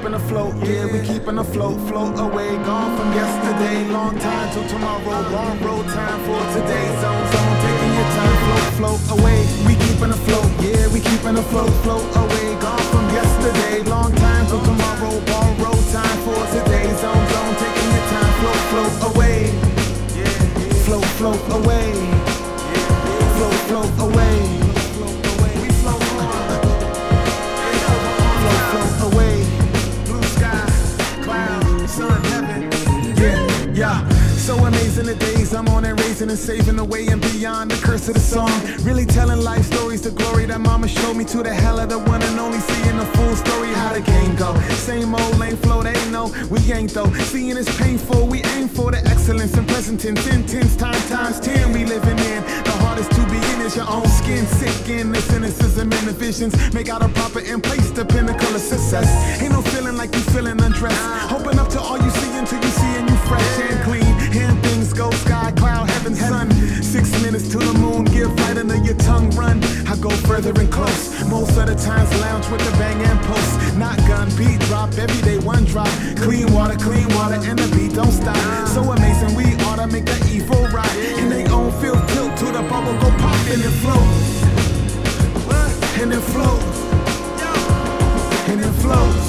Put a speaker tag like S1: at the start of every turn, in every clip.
S1: keeping afloat, yeah, we keeping afloat. Float away, gone from yesterday. Long time till tomorrow, long road time for today. Zone, taking your time. Float away, we keeping afloat, yeah, we keeping afloat. Float away, gone from yesterday. Long time till tomorrow, long road time for today. Zone, taking your time. Float away, float away, float away. We float away. Blue sky, cloud, sun, heaven. Yeah. So amazing the days I'm on and raising and saving away and beyond the curse of the song. Really telling life stories, the glory that mama showed me to the hell of the one and only seeing the full story how the game go. Same old lane flow, they know we ain't though. Seeing it's painful, we aim for the excellence and present tense. Intense times 10 we living in. The hardest to be in is your own skin. Sick in the cynicism and the visions. Make out a proper and place the pinnacle of success. Ain't no feeling like you feeling undressed. Hoping up to all you see until you see and you fresh and clean. And things go sky, cloud, heaven, sun. 6 minutes to the moon, give right under your tongue run. I go further and close. Most of the times lounge with the bang and post. Not gun, beat drop, every day one drop. Clean water, and the beat don't stop. So amazing, we ought to make the evil right. And they own feel tilt to the bubble go pop and it floats. And it floats. And it floats.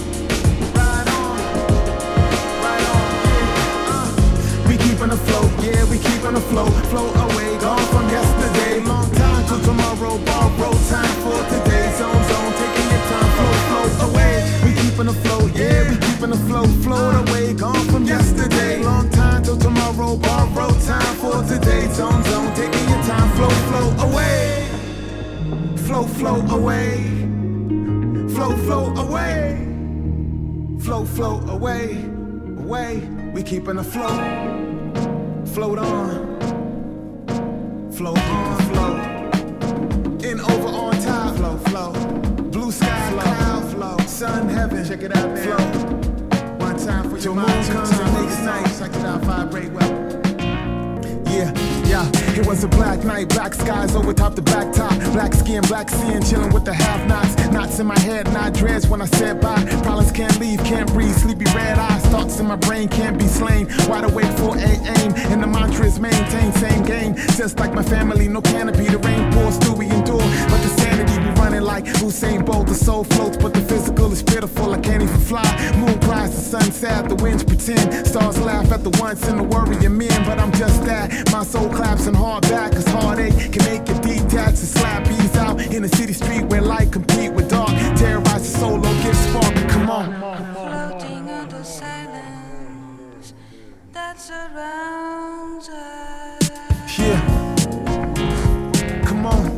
S1: Keeping afloat, yeah, we keeping afloat. Float away, gone from yesterday. Long time till tomorrow, borrowed time for today. Zone, taking your time. Float away, we keeping afloat, yeah, we keeping afloat. Float away, gone from yesterday. Long time till tomorrow, borrowed time for today. Zone, taking your time. Float away. Float away. Float away. Float away. We keeping afloat. Float on, float. In over on top, flow. Blue sky, cloud, flow. Sun, heaven, check it out, flow. One time for your mind, comes and makes night. Check it out, vibrate well. Yeah. It was a black night, black skies over top the black top. Black skin, black seeing, chilling with the have-nots. Knots in my head, not dreads when I said bye. Problems can't leave, can't breathe, sleepy red eyes. Thoughts in my brain can't be slain. Wide awake for aim, and the mantra is maintain, same game. Just like my family, no canopy, the rain pours through, we endure. But the sanity be running like Usain Bolt. The soul floats, but the physical is pitiful. I can't even fly. Moon cries, the sun sad, the winds pretend. Stars laugh at the once and the warrior men. But I'm just that, my soul claps and hard back, cause heartache can make it detach and slap ease out in a city street where light compete with dark. Terrorize the soul, don't get spark, come on.
S2: Floating under silence that surrounds us.
S1: Yeah, come on.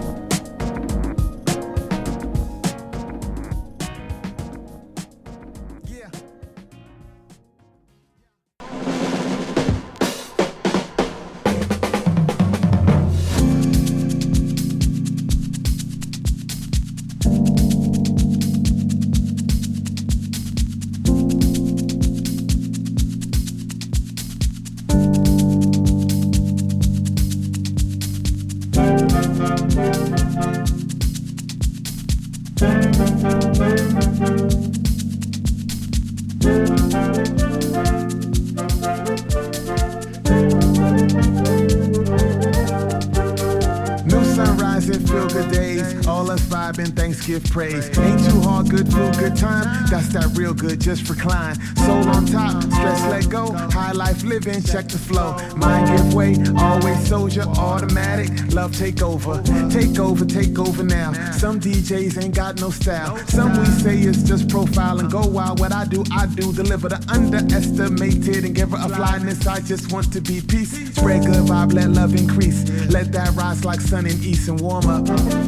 S1: Give praise. Ain't too hard, good food, good time. That's that real good, just recline. Soul on top, stress let go. High life living, check the flow. Mind give way, always soldier, automatic. Love take over now. Some DJs ain't got no style. Some we say it's just profile and go wild. What I do, deliver the underestimated and give her a flyness. I just want to be peace. Spread good vibe, let love increase. Let that rise like sun in east and warm up.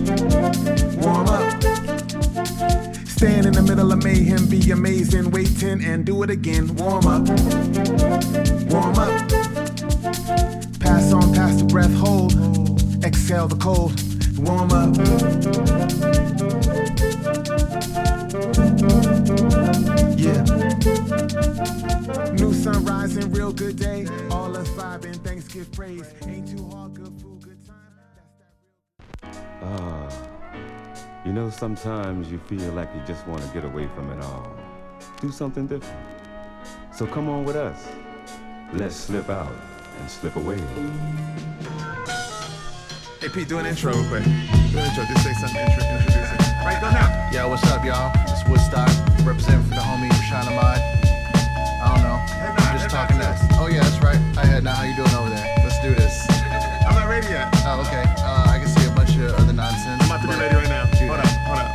S1: Stand in the middle of mayhem, be amazing, waiting and do it again. Warm up. Pass on past the breath, hold. Exhale the cold. Warm up. Yeah. New sun rising, real good day. All us vibing, thanks give praise. Ain't too hard, good food, good time.
S3: You know, sometimes you feel like you just want to get away from it all. do something different. So come on with us. Let's slip out and slip away.
S1: Hey Pete, do an intro real quick. Do an intro, just say something, introduce it. Right, go now.
S4: Yo, what's up, y'all? It's Woodstock, representing for the homie Rashad Ahmad. I don't know. I'm just talking that. Oh yeah, that's right. Hi, Edna, how you doing over there? Let's do this.
S1: I'm not ready yet.
S4: Oh, okay. I can see a bunch of other nonsense.
S1: I'm about to be ready right now. Hold up.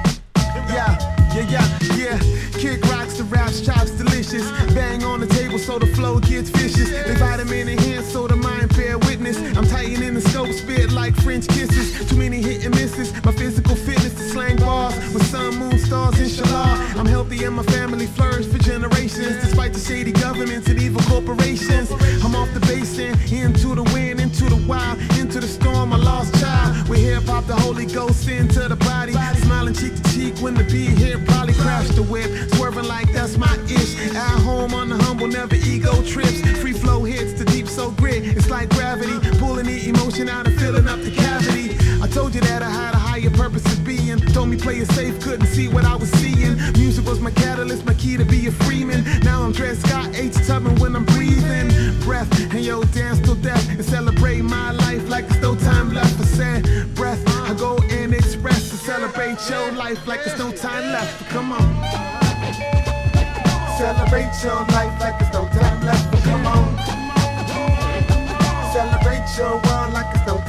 S1: Yeah. Kick rocks, the raps, chops, delicious. Bang on the table so the flow gets vicious. They vitamin enhanced so the mind bear witness. I'm tightening the scope, spit like French kisses. Too many hit and misses. My physical fitness to slang bars with sun, moon, stars, inshallah. I'm healthy and my family flourish for generations. Despite the shady governments and evil corporations. I'm off the base and into the wind, into the wild, into the storm, a lost child. With hip hop, the Holy Ghost into the body. Smiling cheek to cheek when the beat hit, probably crash the whip. Swerving like that's my ish. At home on the humble, never ego trips. Free flow hits, the deep so grit. It's like gravity, pulling the emotion out and filling up the cavity. I told you that I had a higher purpose of being. Told me play it safe, couldn't see what I was seeing. Music was my catalyst, my key to be a freeman. Now I'm dressed Scott H. Tubman when I'm breathing. Breath, and yo, dance till death. And celebrate my life like there's no time left for sad breath. I go and express and celebrate your life like there's no time left. Come on. Celebrate your life like there's no time left. Come on. Celebrate your world like there's no